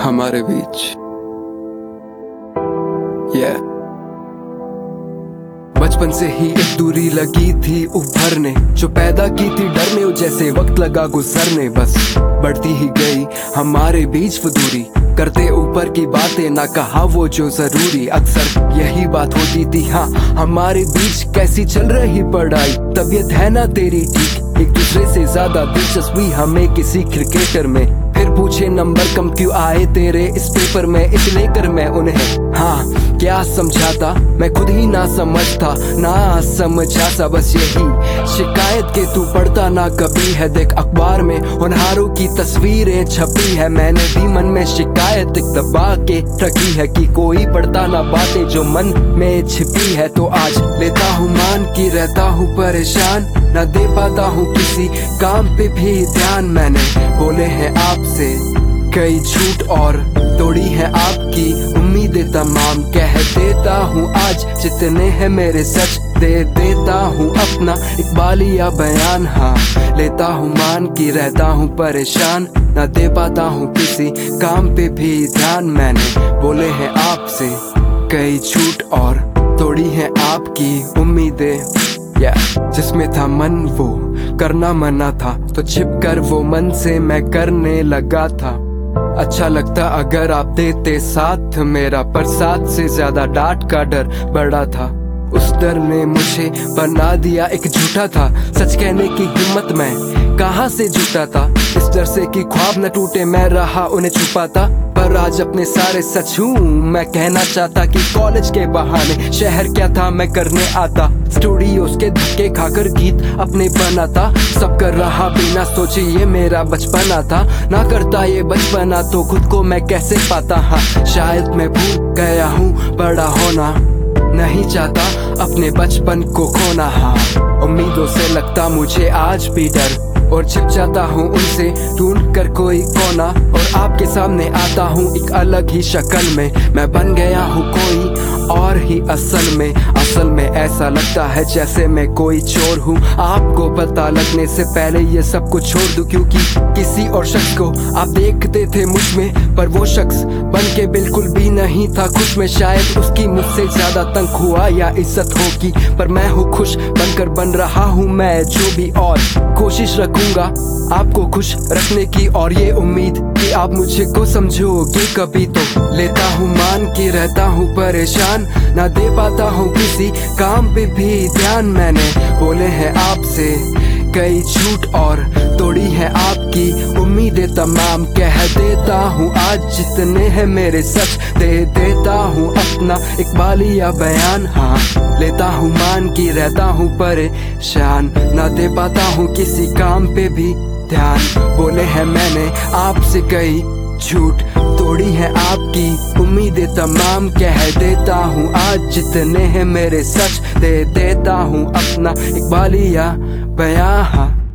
हमारे बीच बचपन से ही एक दूरी लगी थी उभरने, जो पैदा की थी डर में, जैसे वक्त लगा गुजरने। बस बढ़ती ही गई हमारे बीच वो दूरी, करते ऊपर की बातें ना कहा वो जो जरूरी। अक्सर यही बात होती थी हाँ हमारे बीच, कैसी चल रही पढ़ाई, तबीयत है ना तेरी ठीक। एक दूसरे से ज्यादा दिलचस्पी हमें किसी क्रिकेटर में, फिर पूछे नंबर कम क्यों आए तेरे इस पेपर में। इस लेकर मैं उन्हें हाँ क्या समझाता, मैं खुद ही ना समझता ना समझा सा। बस यही शिकायत के तू पढ़ता ना कभी है, देख अखबार में होनहारों की तस्वीरें छपी है। मैंने भी मन में शिकायत दबा के रखी है कि कोई पढ़ता ना बातें जो मन में छिपी है। तो आज लेता हूँ मान की रहता हूँ परेशान, ना दे पाता हूँ किसी काम पे भी ध्यान। मैंने बोले हैं आपसे कई झूठ और तोड़ी है आपकी उम्मीदें तमाम। कह देता हूँ आज जितने हैं मेरे सच, दे देता हूँ अपना इकबालिया बयान। हाँ लेता हूँ मान की रहता हूँ परेशान, ना दे पाता हूँ किसी काम पे भी ध्यान। मैंने बोले हैं आपसे कई झूठ और तोड़ी है आपकी उम्मीदें। जिसमें था मन वो करना मना था, तो छिप कर वो मन से मैं करने लगा था। अच्छा लगता अगर आप देते साथ मेरा, पर साथ से ज्यादा डांट का डर बड़ा था। उस डर ने मुझे बना दिया एक झूठा था, सच कहने की हिम्मत मैं कहाँ से जुटा था। इस डर से कि ख्वाब न टूटे मैं रहा उन्हें छुपाता, पर आज अपने सारे सच हूँ मैं कहना चाहता कि कॉलेज के बहाने शहर क्या था मैं करने आता। स्टूडियोज के धक्के खाकर गीत अपने बनाता, सब कर रहा बिना सोचे ये मेरा बचपना था। ना करता ये बचपना तो खुद को मैं कैसे पाता। हाँ शायद मैं भूल गया हूँ बड़ा होना, नहीं चाहता अपने बचपन को खोना। हाँ उम्मीदों से लगता मुझे आज भी डर, और छिप जाता हूँ उनसे ढूंढ कर कोई कोना। और आपके सामने आता हूँ एक अलग ही शक्ल में, मैं बन गया हूँ कोई और ही असल में ऐसा लगता है जैसे मैं कोई चोर हूँ। आपको पता लगने से पहले ये सब कुछ छोड़ दूं, क्योंकि किसी और शख्स को आप देखते थे मुझ में, पर वो शख्स बन के बिल्कुल भी नहीं था खुश में। शायद उसकी मुझसे ज्यादा तंग हुआ या इज्जत होगी, पर मैं हूँ खुश बनकर बन रहा हूँ मैं जो भी, और कोशिश रखूंगा आपको खुश रखने की, और ये उम्मीद कि आप मुझे को समझोगे कभी। तो लेता हूँ मान के रहता हूँ परेशान, ना दे पाता हूँ किसी काम पे भी ध्यान। मैंने बोले हैं आपसे कई झूठ और तोड़ी है आपकी उम्मीदें तमाम। कह देता हूँ आज जितने हैं मेरे सच, दे देता हूँ अपना इकबालिया बयान। हाँ लेता हूँ मान की रहता हूँ परेशान, ना दे पाता हूँ किसी काम पे भी ध्यान। बोले हैं मैंने आपसे कई झूठ तोड़ी है आपकी उम्मीदें तमाम। कह देता हूँ आज जितने हैं मेरे सच, दे देता हूँ अपना इकबालिया बयां।